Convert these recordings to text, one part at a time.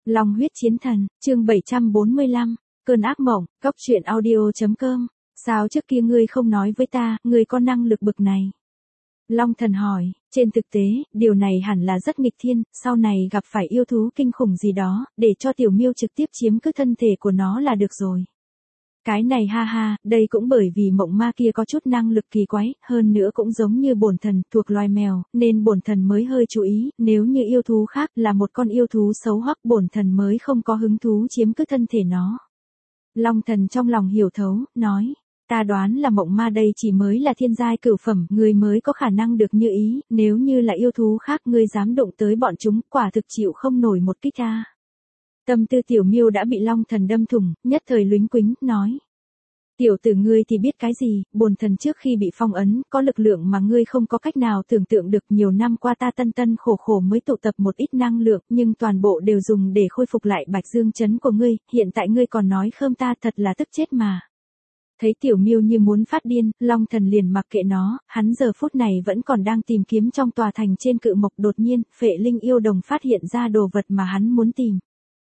Long huyết chiến thần, chương 745, cơn ác mộng, cóc truyện audio.com. Sao trước kia ngươi không nói với ta, ngươi có năng lực bực này? Long thần hỏi, trên thực tế, điều này hẳn là rất nghịch thiên, sau này gặp phải yêu thú kinh khủng gì đó, để cho tiểu miêu trực tiếp chiếm cứ thân thể của nó là được rồi. Cái này ha ha, đây cũng bởi vì mộng ma kia có chút năng lực kỳ quái, hơn nữa cũng giống như bổn thần, thuộc loài mèo, nên bổn thần mới hơi chú ý, nếu như yêu thú khác là một con yêu thú xấu hoắc bổn thần mới không có hứng thú chiếm cứ thân thể nó. Long thần trong lòng hiểu thấu, nói, ta đoán là mộng ma đây chỉ mới là thiên giai cửu phẩm, ngươi mới có khả năng được như ý, nếu như là yêu thú khác ngươi dám đụng tới bọn chúng, quả thực chịu không nổi một kích ta. Tâm tư tiểu miêu đã bị long thần đâm thủng, nhất thời lúnh quính, nói. Tiểu tử ngươi thì biết cái gì, bổn thần trước khi bị phong ấn, có lực lượng mà ngươi không có cách nào tưởng tượng được, nhiều năm qua ta tân khổ khổ mới tụ tập một ít năng lượng, nhưng toàn bộ đều dùng để khôi phục lại Bạch Dương trấn của ngươi, hiện tại ngươi còn nói khơm ta, thật là tức chết mà. Thấy tiểu miêu như muốn phát điên, long thần liền mặc kệ nó, hắn giờ phút này vẫn còn đang tìm kiếm trong tòa thành trên cự mộc, đột nhiên, phệ linh yêu đồng phát hiện ra đồ vật mà hắn muốn tìm.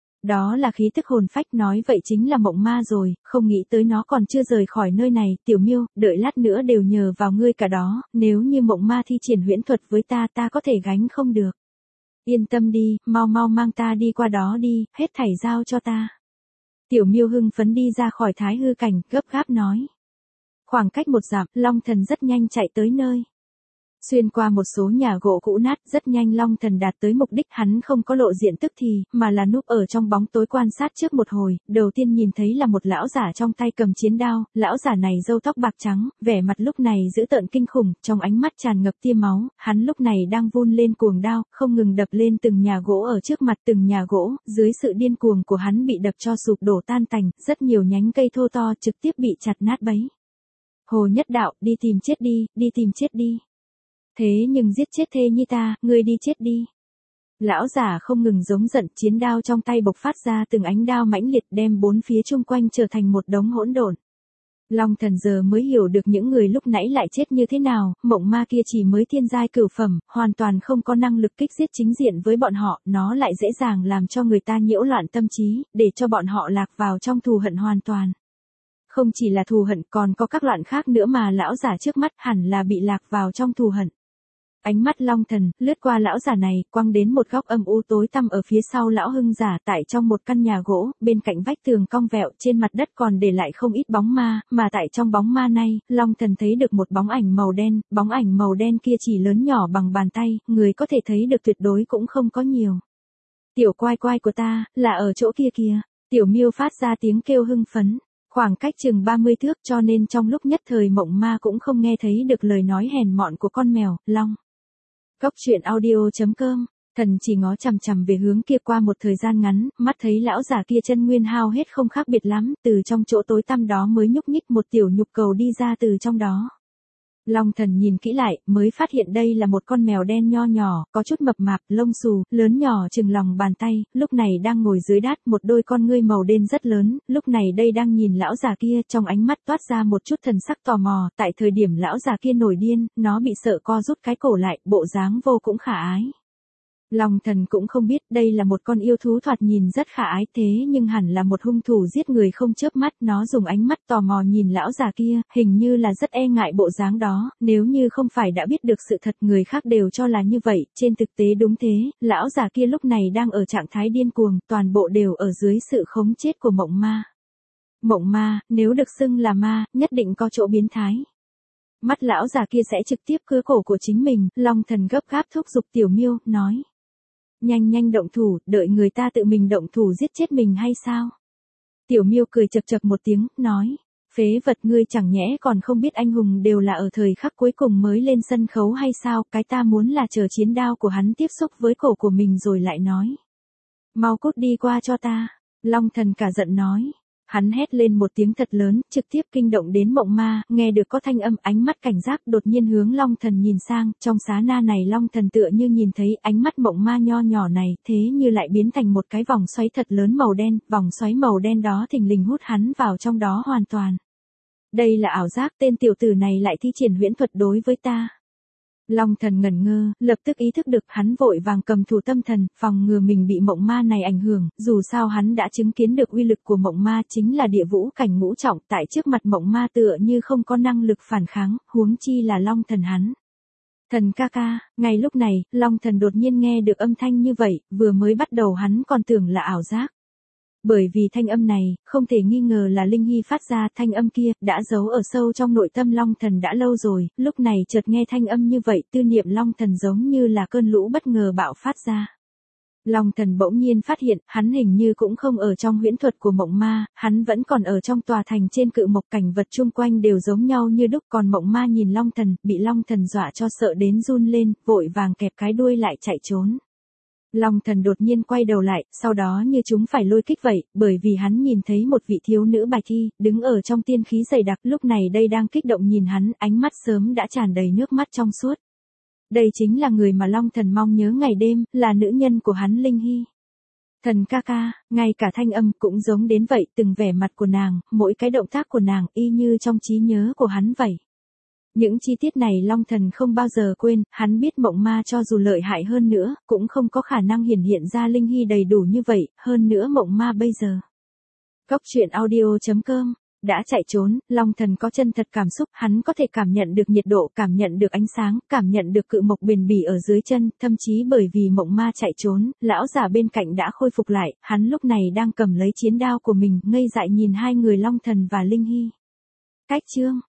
Đó là khí tức hồn phách, nói vậy chính là mộng ma rồi, không nghĩ tới nó còn chưa rời khỏi nơi này, tiểu miêu, đợi lát nữa đều nhờ vào ngươi cả đó, nếu như mộng ma thi triển huyễn thuật với ta có thể gánh không được. Yên tâm đi, mau mang ta đi qua đó đi, hết thảy giao cho ta. Tiểu miêu hưng phấn đi ra khỏi thái hư cảnh, gấp gáp nói. Khoảng cách một dặm, long thần rất nhanh chạy tới nơi. Xuyên qua một số nhà gỗ cũ nát, rất nhanh long thần đạt tới mục đích, hắn không có lộ diện tức thì, mà là núp ở trong bóng tối quan sát trước một hồi, đầu tiên nhìn thấy là một lão giả trong tay cầm chiến đao, lão giả này râu tóc bạc trắng, vẻ mặt lúc này dữ tợn kinh khủng, trong ánh mắt tràn ngập tia máu, hắn lúc này đang vun lên cuồng đao, không ngừng đập lên từng nhà gỗ ở trước mặt từng nhà gỗ, dưới sự điên cuồng của hắn bị đập cho sụp đổ tan tành, rất nhiều nhánh cây thô to trực tiếp bị chặt nát bấy. Hồ Nhất Đạo, đi tìm chết đi, đi tìm chết đi. Thế nhưng giết chết thê nhi ta, ngươi đi chết đi. Lão giả không ngừng giống giận, chiến đao trong tay bộc phát ra từng ánh đao mãnh liệt, đem bốn phía chung quanh trở thành một đống hỗn độn. Long thần giờ mới hiểu được những người lúc nãy lại chết như thế nào, mộng ma kia chỉ mới thiên giai cửu phẩm, hoàn toàn không có năng lực kích giết chính diện với bọn họ, nó lại dễ dàng làm cho người ta nhiễu loạn tâm trí, để cho bọn họ lạc vào trong thù hận hoàn toàn. Không chỉ là thù hận, còn có các loạn khác nữa mà lão giả trước mắt hẳn là bị lạc vào trong thù hận. Ánh mắt long thần, lướt qua lão giả này, quăng đến một góc âm u tối tăm ở phía sau lão hưng giả, tại trong một căn nhà gỗ, bên cạnh vách tường cong vẹo, trên mặt đất còn để lại không ít bóng ma, mà tại trong bóng ma này, long thần thấy được một bóng ảnh màu đen kia chỉ lớn nhỏ bằng bàn tay, người có thể thấy được tuyệt đối cũng không có nhiều. Tiểu quai quai của ta, là ở chỗ kia kìa, tiểu miêu phát ra tiếng kêu hưng phấn. Khoảng cách chừng 30 thước, cho nên trong lúc nhất thời mộng ma cũng không nghe thấy được lời nói hèn mọn của con mèo, long. Cóc truyện audio.com, thần chỉ ngó chằm chằm về hướng kia qua một thời gian ngắn, mắt thấy lão giả kia chân nguyên hao hết không khác biệt lắm, từ trong chỗ tối tăm đó mới nhúc nhích một tiểu nhục cầu đi ra từ trong đó. Long thần nhìn kỹ lại, mới phát hiện đây là một con mèo đen nho nhỏ, có chút mập mạp, lông xù, lớn nhỏ chừng lòng bàn tay, lúc này đang ngồi dưới đát, một đôi con ngươi màu đen rất lớn, lúc này đây đang nhìn lão già kia, trong ánh mắt toát ra một chút thần sắc tò mò, tại thời điểm lão già kia nổi điên, nó bị sợ co rút cái cổ lại, bộ dáng vô cũng khả ái. Long thần cũng không biết đây là một con yêu thú thoạt nhìn rất khả ái, thế nhưng hẳn là một hung thủ giết người không chớp mắt, nó dùng ánh mắt tò mò nhìn lão già kia, hình như là rất e ngại bộ dáng đó, nếu như không phải đã biết được sự thật người khác đều cho là như vậy, trên thực tế đúng thế, lão già kia lúc này đang ở trạng thái điên cuồng, toàn bộ đều ở dưới sự khống chết của mộng ma. Mộng ma, nếu được xưng là ma, nhất định có chỗ biến thái. Mắt lão già kia sẽ trực tiếp cưa cổ của chính mình, long thần gấp gáp thúc giục tiểu miêu, nói. Nhanh động thủ, đợi người ta tự mình động thủ giết chết mình hay sao? Tiểu miêu cười chật chật một tiếng, nói, phế vật ngươi chẳng nhẽ còn không biết anh hùng đều là ở thời khắc cuối cùng mới lên sân khấu hay sao? Cái ta muốn là chờ chiến đao của hắn tiếp xúc với cổ của mình rồi lại nói. Mau cút đi qua cho ta, long thần cả giận nói. Hắn hét lên một tiếng thật lớn, trực tiếp kinh động đến mộng ma, nghe được có thanh âm, ánh mắt cảnh giác đột nhiên hướng long thần nhìn sang, trong xá na này long thần tựa như nhìn thấy ánh mắt mộng ma nho nhỏ này, thế như lại biến thành một cái vòng xoáy thật lớn màu đen, vòng xoáy màu đen đó thình lình hút hắn vào trong đó hoàn toàn. Đây là ảo giác, tên tiểu tử này lại thi triển huyễn thuật đối với ta. Long Thần ngẩn ngơ, lập tức ý thức được hắn vội vàng cầm thủ tâm thần, phòng ngừa mình bị mộng ma này ảnh hưởng, dù sao hắn đã chứng kiến được uy lực của mộng ma chính là địa vũ cảnh ngũ trọng, tại trước mặt mộng ma tựa như không có năng lực phản kháng, huống chi là Long Thần hắn. Thần ca ca, ngay lúc này, Long Thần đột nhiên nghe được âm thanh như vậy, vừa mới bắt đầu hắn còn tưởng là ảo giác. Bởi vì thanh âm này, không thể nghi ngờ là Linh Hy phát ra, thanh âm kia, đã giấu ở sâu trong nội tâm Long Thần đã lâu rồi, lúc này chợt nghe thanh âm như vậy, tư niệm Long Thần giống như là cơn lũ bất ngờ bạo phát ra. Long Thần bỗng nhiên phát hiện, hắn hình như cũng không ở trong huyễn thuật của mộng ma, hắn vẫn còn ở trong tòa thành trên cự mộc, cảnh vật chung quanh đều giống nhau như đúc, còn mộng ma nhìn Long Thần, bị Long Thần dọa cho sợ đến run lên, vội vàng kẹp cái đuôi lại chạy trốn. Long Thần đột nhiên quay đầu lại, sau đó như chúng phải lôi kích vậy, bởi vì hắn nhìn thấy một vị thiếu nữ bạch y, đứng ở trong tiên khí dày đặc, lúc này đây đang kích động nhìn hắn, ánh mắt sớm đã tràn đầy nước mắt trong suốt. Đây chính là người mà Long Thần mong nhớ ngày đêm, là nữ nhân của hắn Linh Hy. Thần ca ca, ngay cả thanh âm cũng giống đến vậy, từng vẻ mặt của nàng, mỗi cái động tác của nàng y như trong trí nhớ của hắn vậy. Những chi tiết này Long Thần không bao giờ quên, hắn biết mộng ma cho dù lợi hại hơn nữa, cũng không có khả năng hiển hiện ra Linh Hy đầy đủ như vậy, hơn nữa mộng ma bây giờ. Góc truyện audio.com đã chạy trốn, Long Thần có chân thật cảm xúc, hắn có thể cảm nhận được nhiệt độ, cảm nhận được ánh sáng, cảm nhận được cự mộc bền bỉ ở dưới chân, thậm chí bởi vì mộng ma chạy trốn, lão già bên cạnh đã khôi phục lại, hắn lúc này đang cầm lấy chiến đao của mình, ngây dại nhìn hai người Long Thần và Linh Hy. Cách chương